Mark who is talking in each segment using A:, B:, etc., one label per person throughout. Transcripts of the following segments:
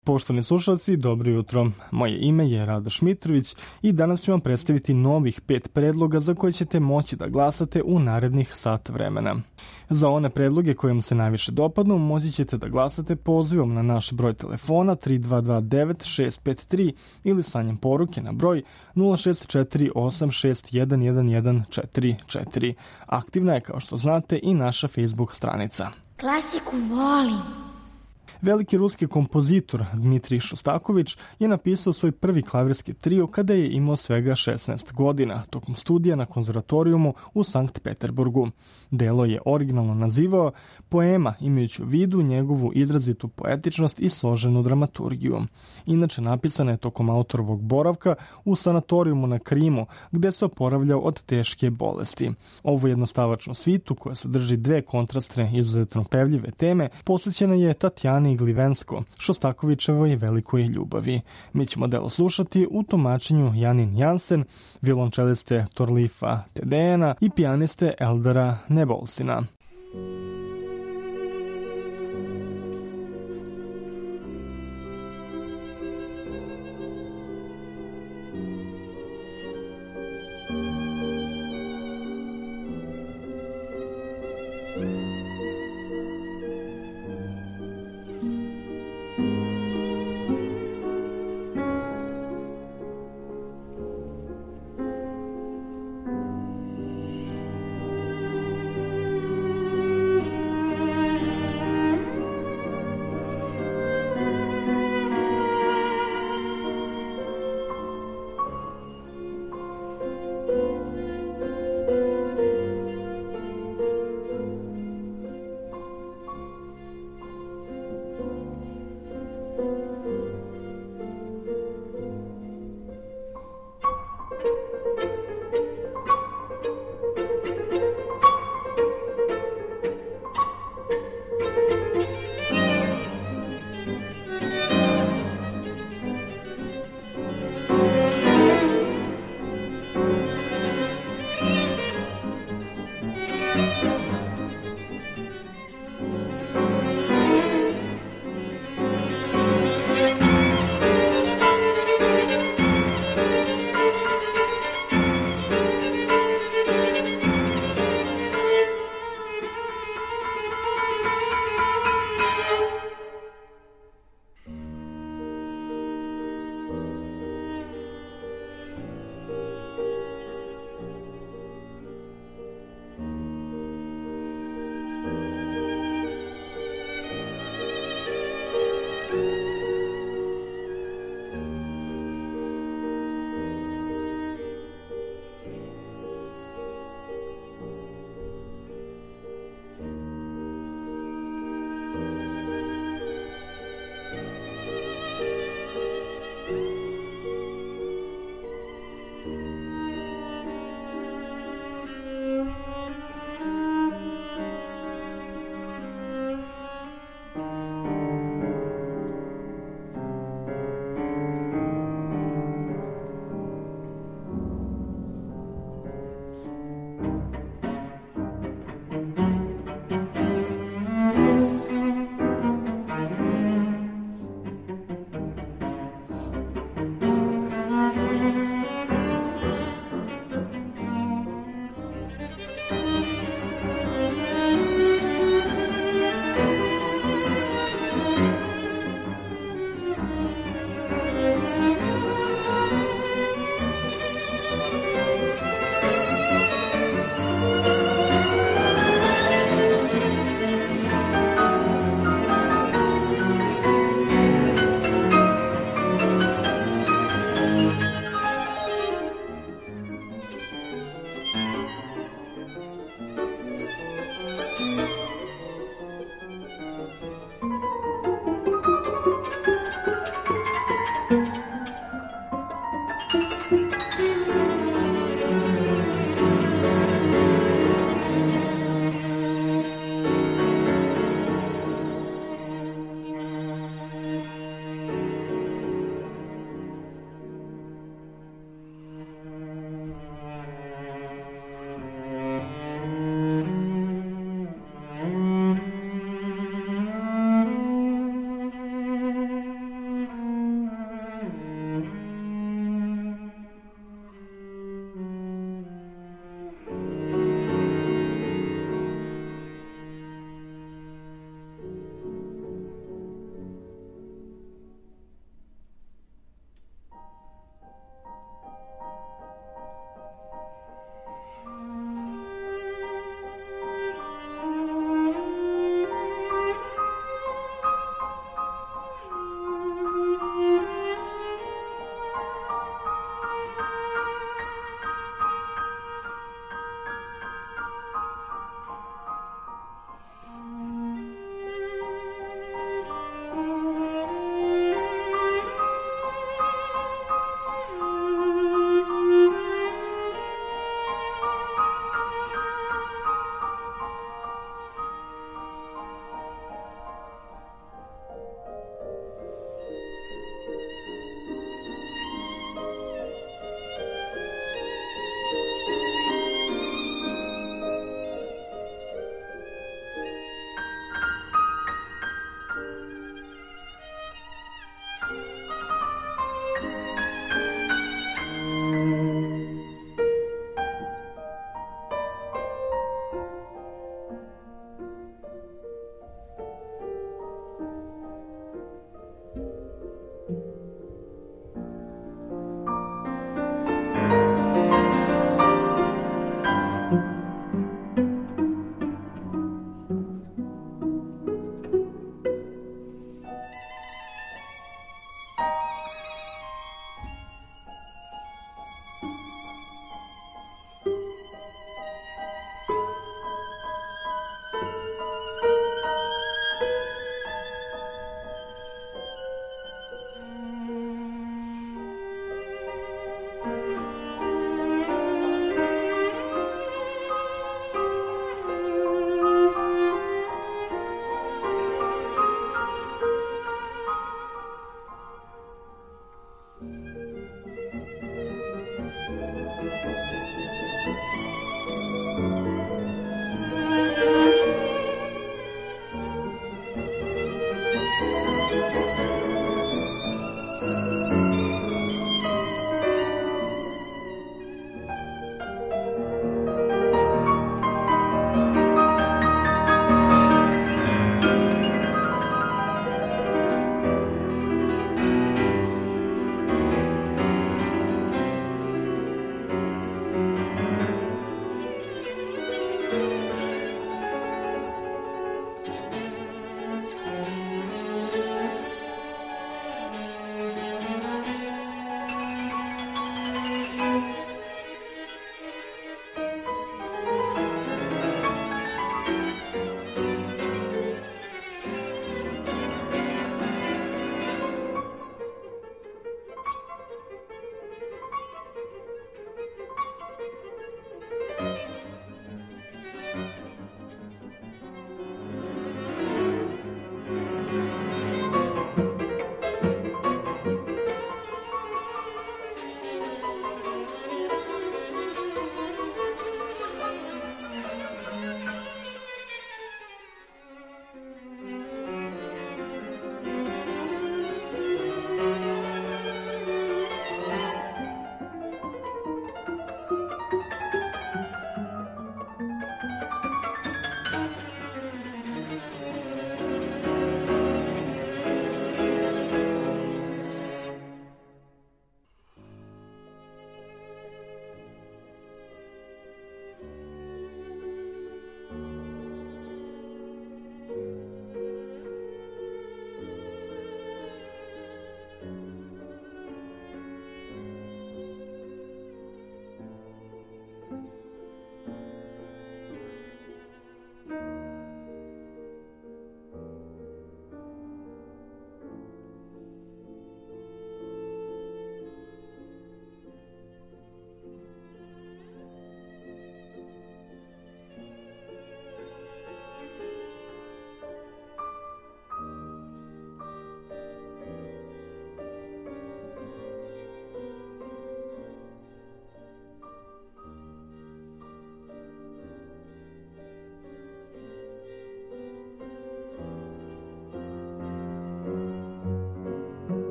A: Poštovani slušalci, dobro jutro. Moje ime je Radoš Mitrović i danas ću vam predstaviti novih 5 predloga za koje ćete moći da glasate u narednih sat vremena. Za one predloge koje vam se najviše dopadnu, moći ćete da glasate pozivom na naš broj telefona 3229 653 ili slanjem poruke na broj 06486111144. Aktivna je, kao što znate, i naša Facebook stranica.
B: Klasiku volim.
A: Veliki ruski kompozitor Dmitrij Šostaković je napisao svoj prvi klavirski trio kada je imao svega 16 godina, tokom studija na konzervatorijumu u Sankt Peterburgu. Delo je originalno nazivao poema, imajući u vidu njegovu izrazitu poetičnost i složenu dramaturgiju. Inače, napisana je tokom autorovog boravka u sanatorijumu na Krimu, gde se oporavljao od teške bolesti. Ovu jednostavačnu svitu, koja sadrži 2 kontrastne izuzetno pevljive teme, posvećena je Tatjani Glivensko, Šostakovićevoj velikoj ljubavi. Mi ćemo delo slušati u tumačenju Janin Jansen, violončeliste Torlifa Tedejana i pijaniste Eldara Nebolsina.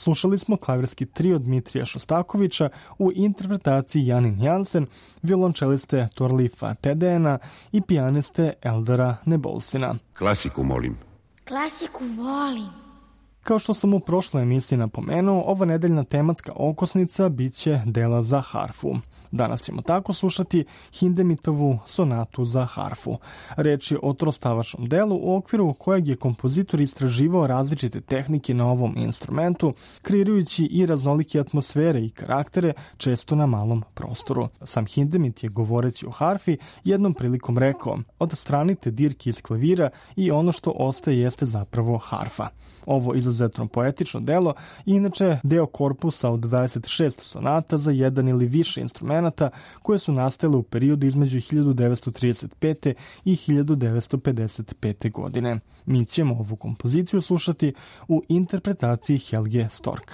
A: Slušali smo klavirski trio Dmitrija Šostakovića u interpretaciji Janin Jansen, violončeliste Torlifa Tedena i pijaniste Eldara Nebolsina.
C: Klasiku molim.
B: Klasiku volim.
A: Kao što sam u prošloj emisiji napomenuo, ova nedeljna tematska okosnica bit će dela za harfu. Danas ćemo tako slušati Hindemitovu sonatu za harfu. Reč je o trostavačnom delu u okviru kojeg je kompozitor istraživao različite tehnike na ovom instrumentu, kreirajući i raznolike atmosfere i karaktere, često na malom prostoru. Sam Hindemith je, govoreći o harfi, jednom prilikom rekao: odstranite dirke iz klavira i ono što ostaje jeste zapravo harfa. Ovo izuzetno poetično delo je inače deo korpusa od 26 sonata za jedan ili više instrumenata koje su nastale u periodu između 1935. i 1955. godine. Mi ćemo ovu kompoziciju slušati u interpretaciji Helge Stork.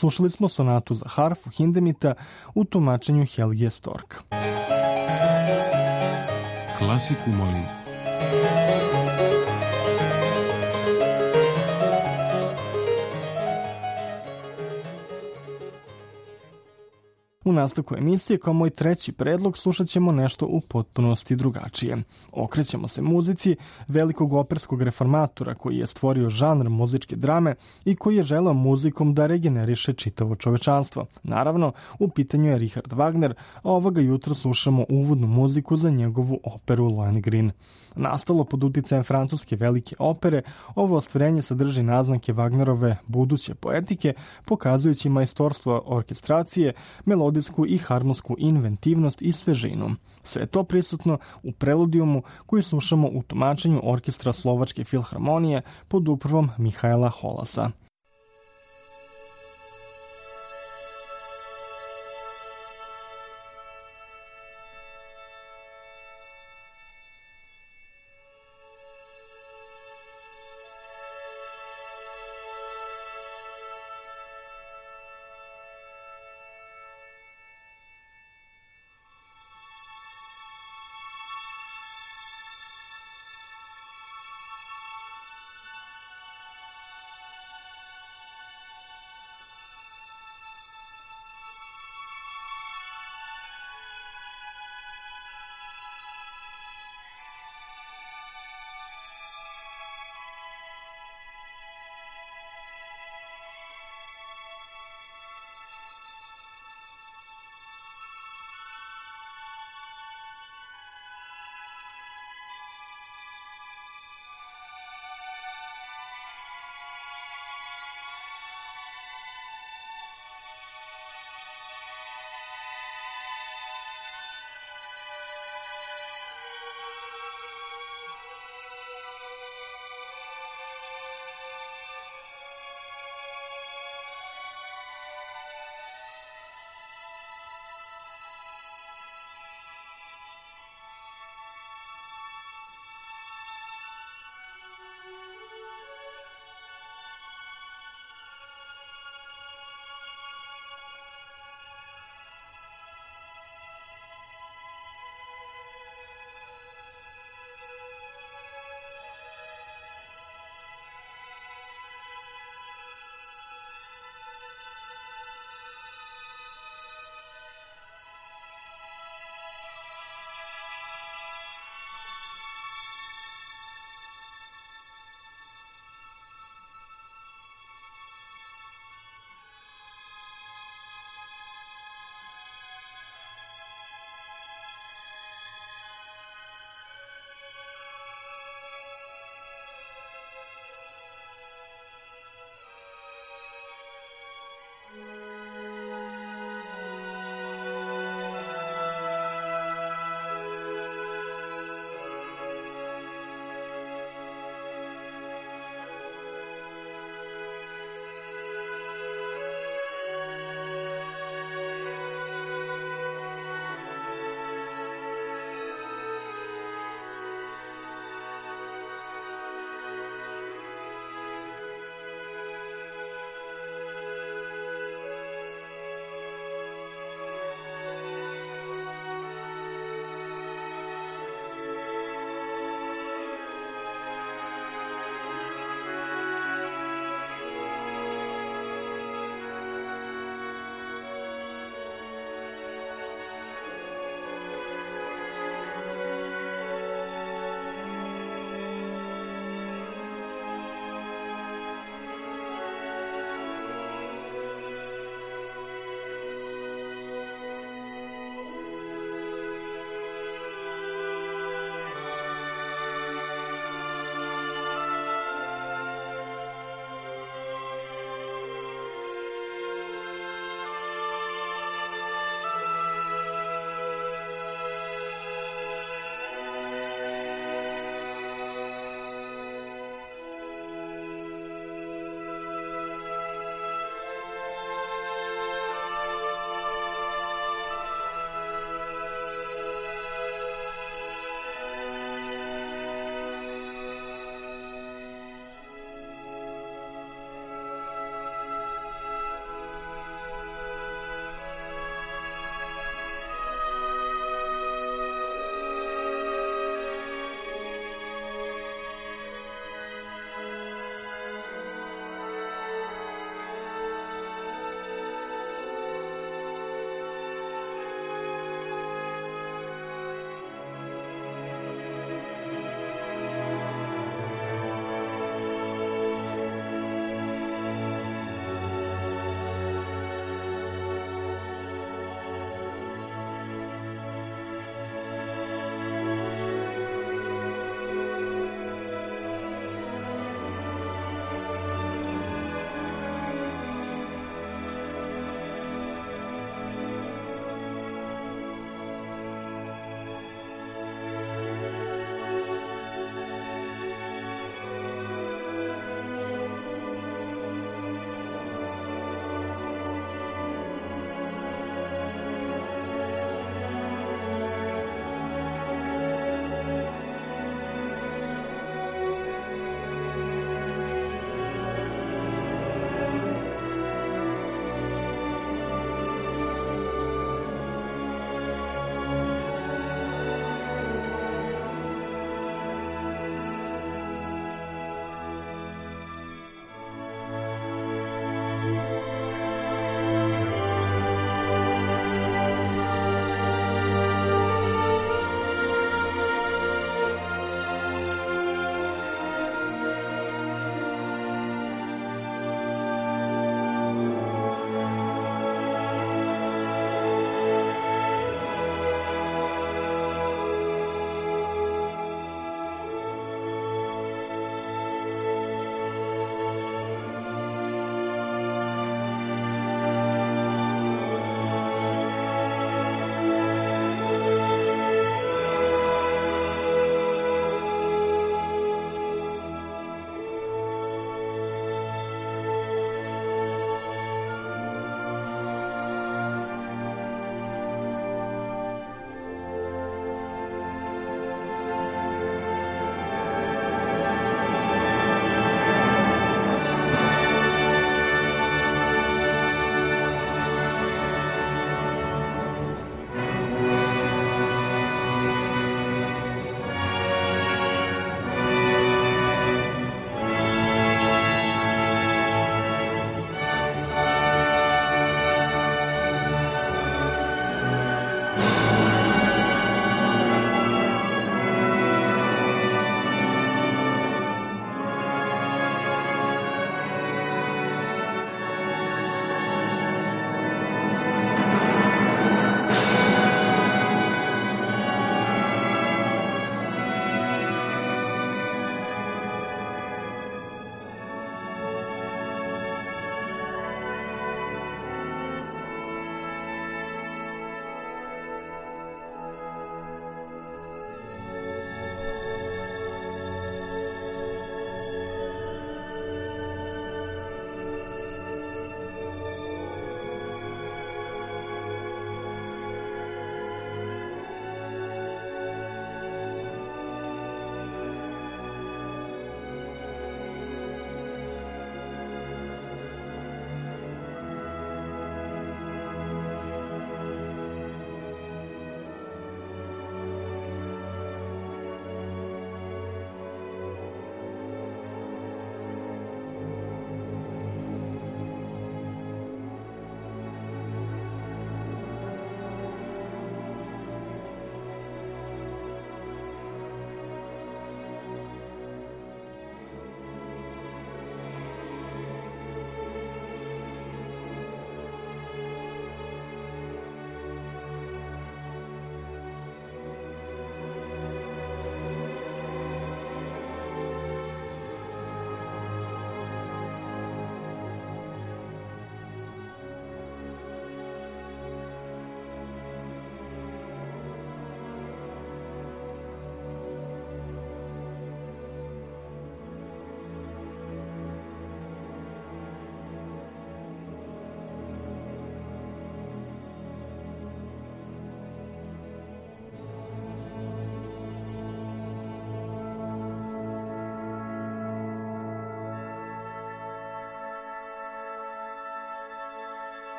A: Slušali smo sonatu za harfu Hindemita u tumačenju Helge Stork.
C: Klasiku molim.
A: U nastavku emisije, kao moj treći predlog, slušat ćemo nešto u potpunosti drugačije. Okrećemo se muzici velikog operskog reformatora koji je stvorio žanr muzičke drame i koji je želeo muzikom da regeneriše čitavo čovečanstvo. Naravno, u pitanju je Richard Wagner, a ovoga jutra slušamo uvodnu muziku za njegovu operu Lohengrin. Nastalo pod uticajem francuske velike opere, ovo ostvarenje sadrži naznake Wagnerove buduće poetike, pokazujući majstorstvo orkestracije, melodijsku i harmonsku inventivnost i svežinu. Sve je to prisutno u preludijumu koji slušamo u tumačenju orkestra Slovačke filharmonije pod upravom Mihaela Holasa.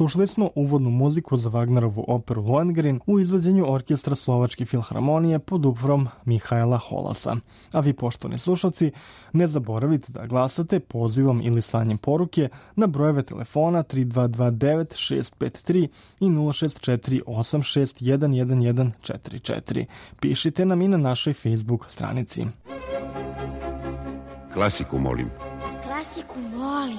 A: Slušali smo uvodnu muziku za Wagnerovu operu Lohengrin u izvođenju orkestra Slovačke filharmonije pod upravom Mihaela Holasa. A vi, poštovani slušalci, ne zaboravite da glasate pozivom ili slanjem poruke na brojeve telefona 3229 653 i 064 86 11144. Pišite nam i na našoj Facebook stranici.
C: Klasiku molim.
B: Klasiku volim.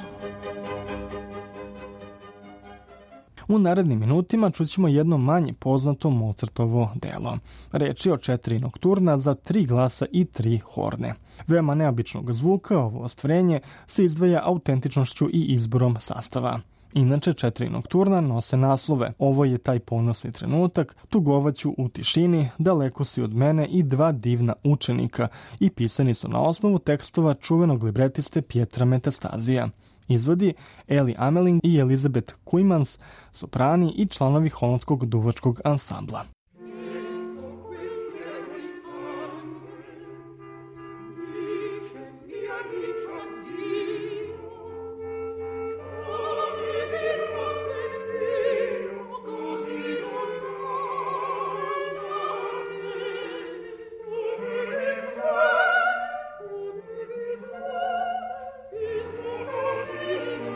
A: U narednim minutima čućemo jedno manje poznato Mozartovo delo. Reč je o 4 nokturna za 3 glasa i 3 horne. Veoma neobičnog zvuka ovo ostvarenje se izdvaja autentičnošću i izborom sastava. Inače, 4 nokturna nose naslove Ovo je taj ponosni trenutak, Tugovaću u tišini, Daleko si od mene i Dva divna učenika i pisani su na osnovu tekstova čuvenog libretiste Pietra Metastazija. Izvodi Eli Ameling i Elizabeth Kujmans, soprani i članovi holandskog duvačkog ansambla.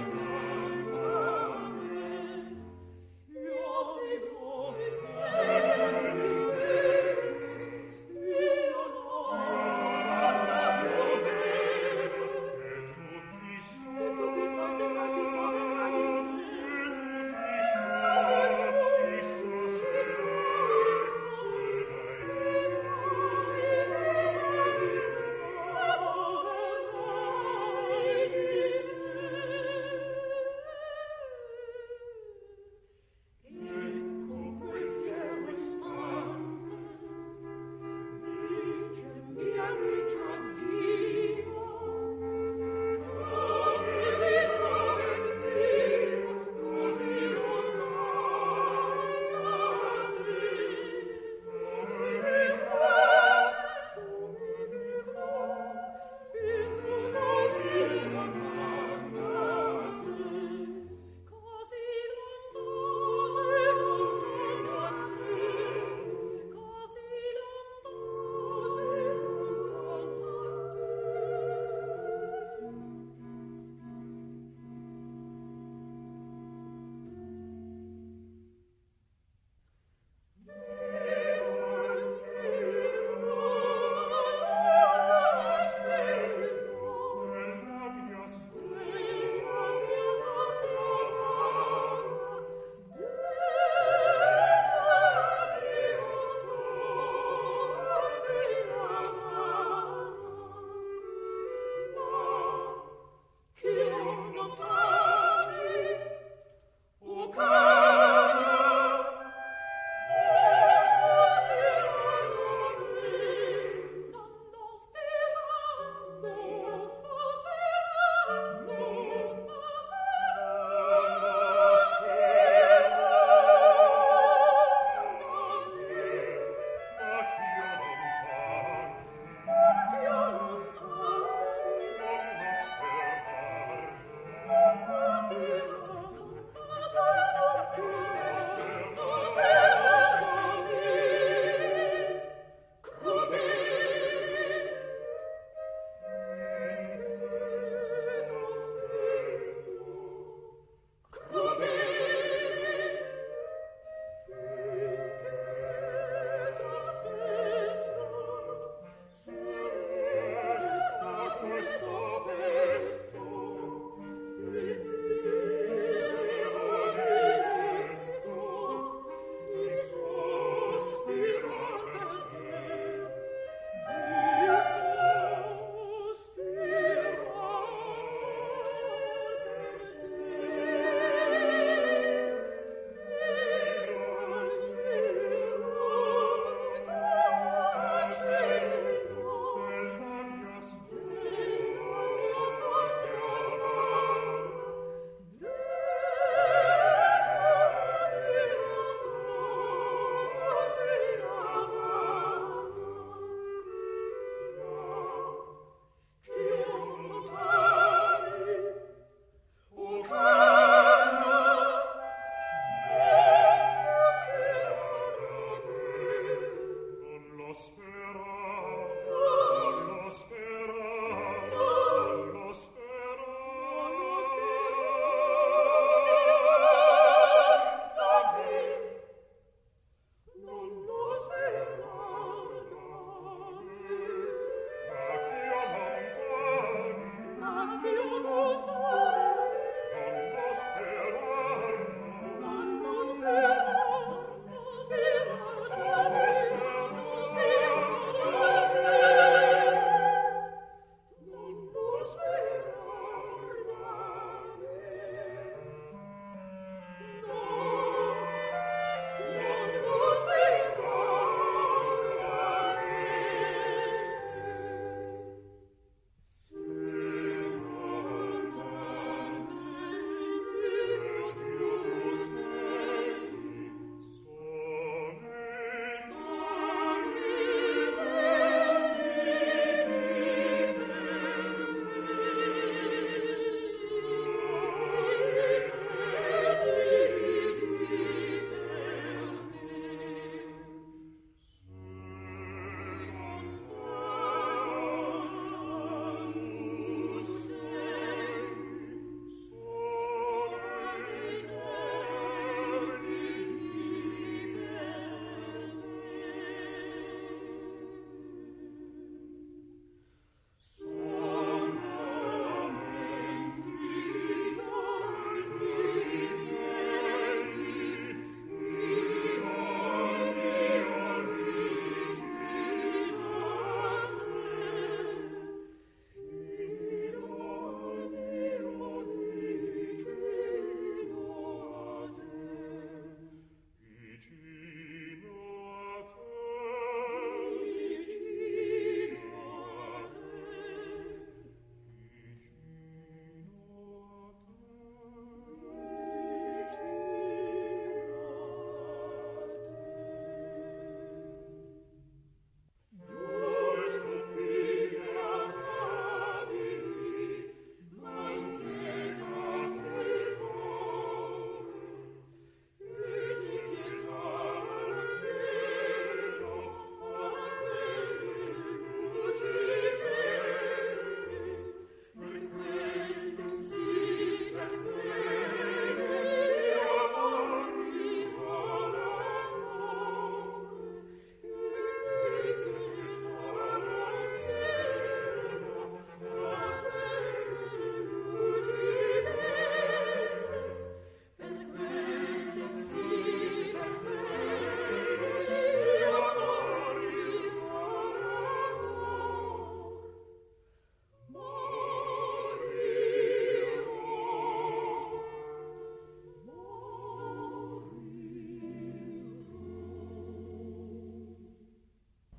D: Io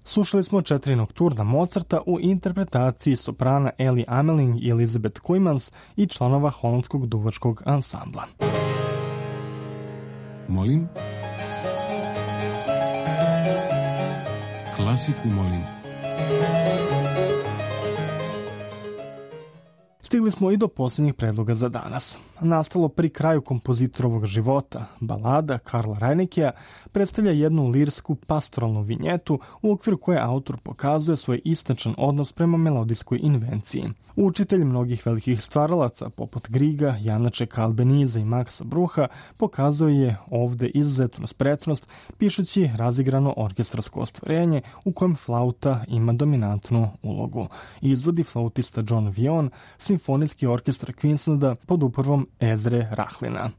A: Slušali smo 4 nokturna Mozarta u interpretaciji soprana Ellie Ameling i Elizabeth Koymans i članova holandskog duvačkog ansambla.
C: Molim? Klasiku molim.
A: Stigli smo i do posljednjih predloga za danas. Nastalo pri kraju kompozitorovog života, balada Karla Reineckija predstavlja jednu lirsku pastoralnu vinjetu u okviru koje autor pokazuje svoj istančan odnos prema melodijskoj invenciji. Učitelj mnogih velikih stvaralaca, poput Griga, Janačeka Albeniza i Maxa Bruha, pokazuje je ovde izuzetnu spretnost, pišući razigrano orkestarsko ostvarenje u kojem flauta ima dominantnu ulogu. Izvodi flautista John Vion, simfonijski orkestar Queenslanda pod upravom Ezre Rahlina.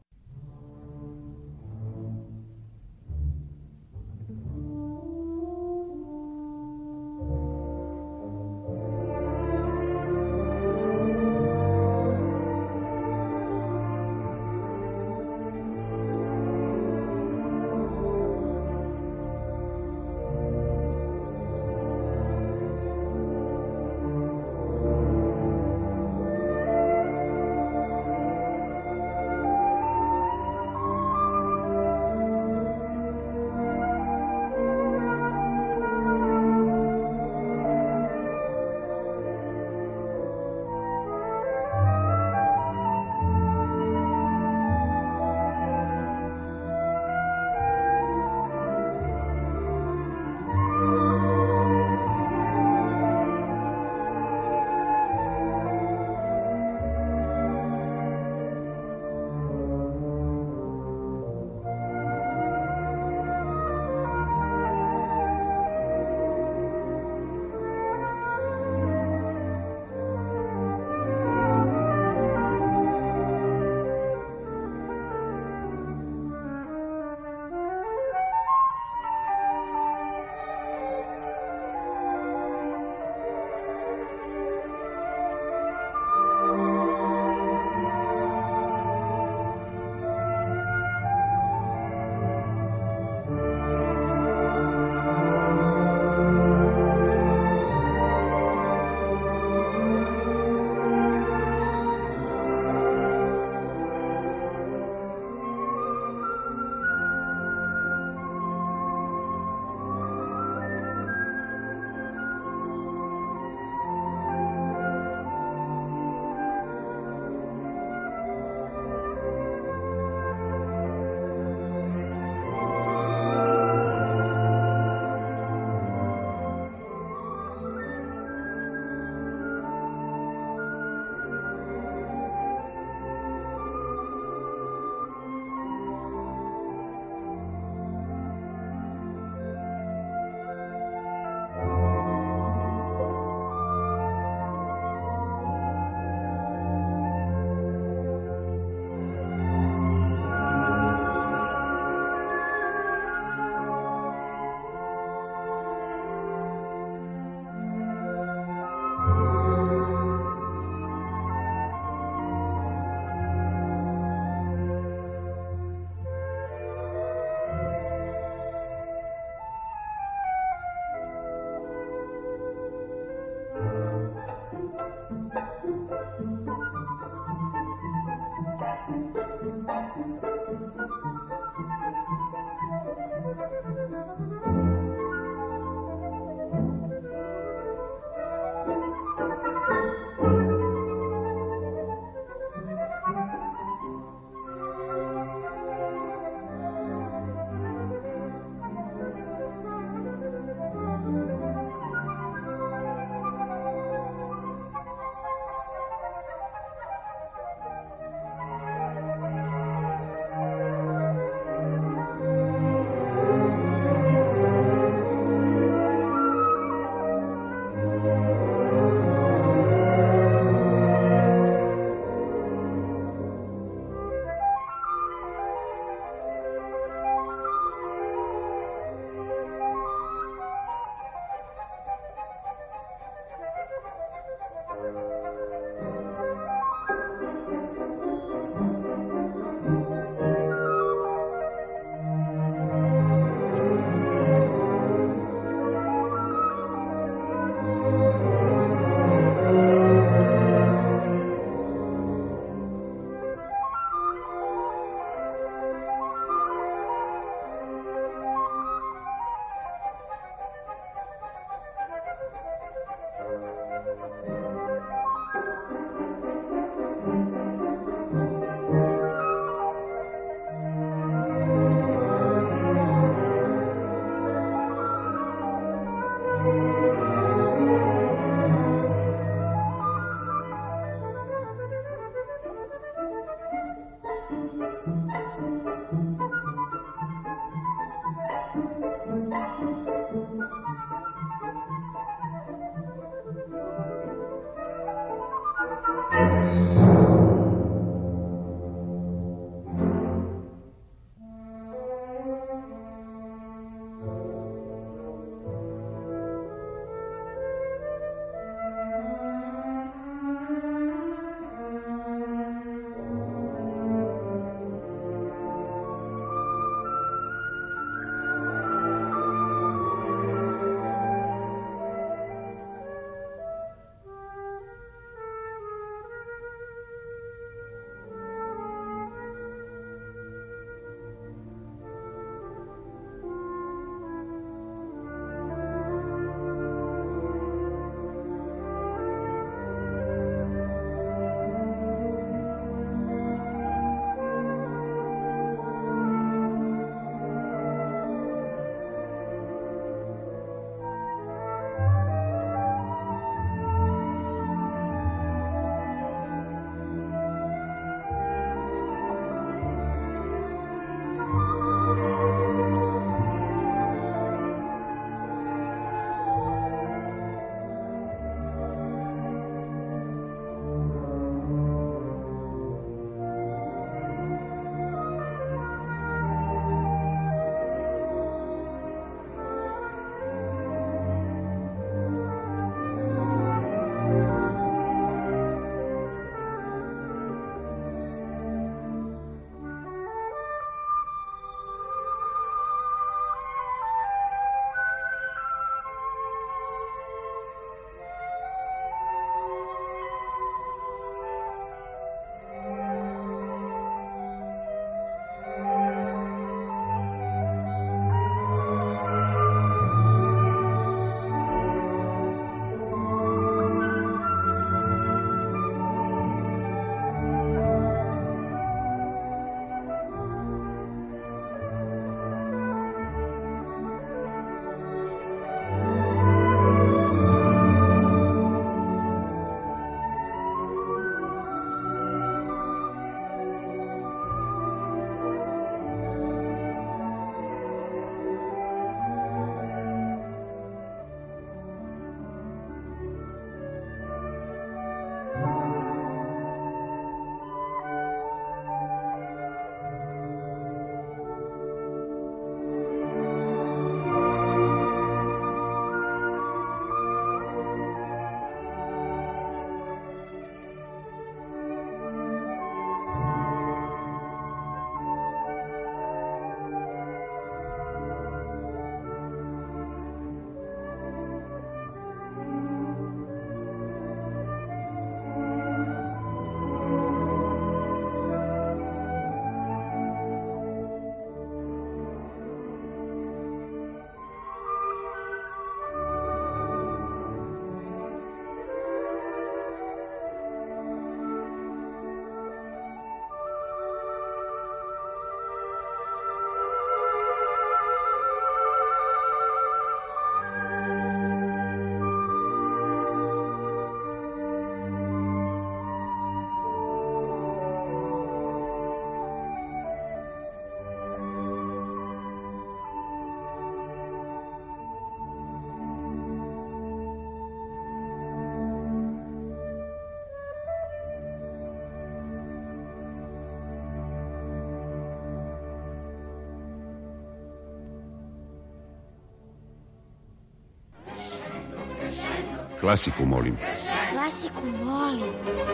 D: Klasiku molim.
B: Klasiku volim.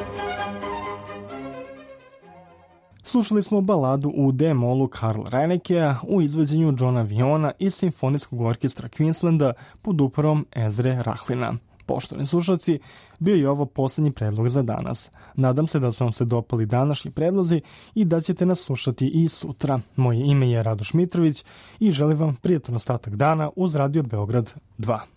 A: Slušali smo baladu u D-molu Karla Reinekea u izvođenju Johna Viona i Simfonijskog orkestra Queenslanda pod upravom Ezre Rahlina. Poštovani slušalci, bio je ovo posljednji predlog za danas. Nadam se da su vam se dopali današnji predlozi i da ćete nas slušati i sutra. Moje ime je Radoš Mitrović i želim vam prijatan ostatak dana uz Radio Beograd 2.